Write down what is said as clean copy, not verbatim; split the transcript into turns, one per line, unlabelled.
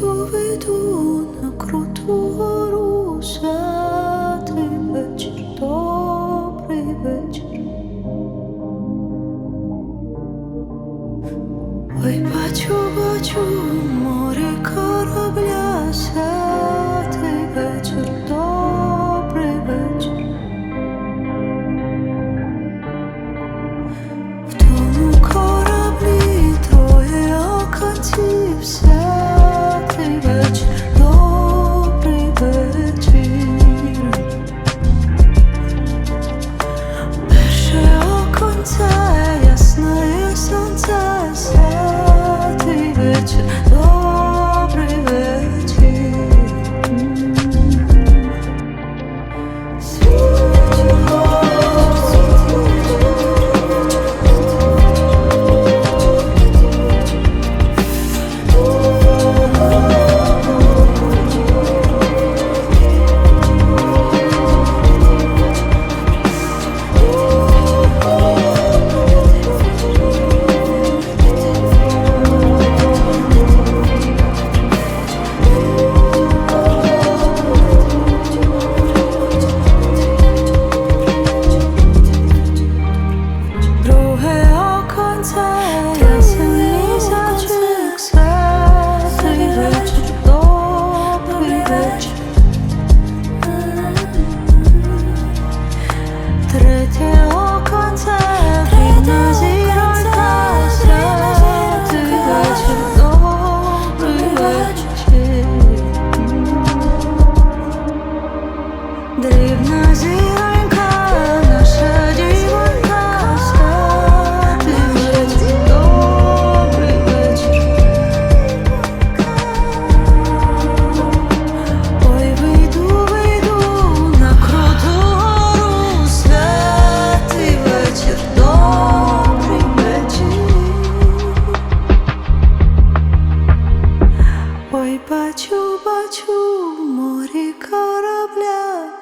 вийду на круту гору, святий вечір, добрий вечір. Ой, бачу в морі корабля, святий вечір, добрий вечір. В тому кораблі троє оконців, святий вечір, добрий вечір. Перше оконце, ясне сонце, святий вечір, добрий вечір. Третє оконце, рідна зіронька, святий вечір, добрий вечір. Дрібна зіронька, наша дівонька, святий вечір, добрий вечір. Ой, вийду на круту гору, святий вечір, добрий вечір. Ой, бачу в морі корабля,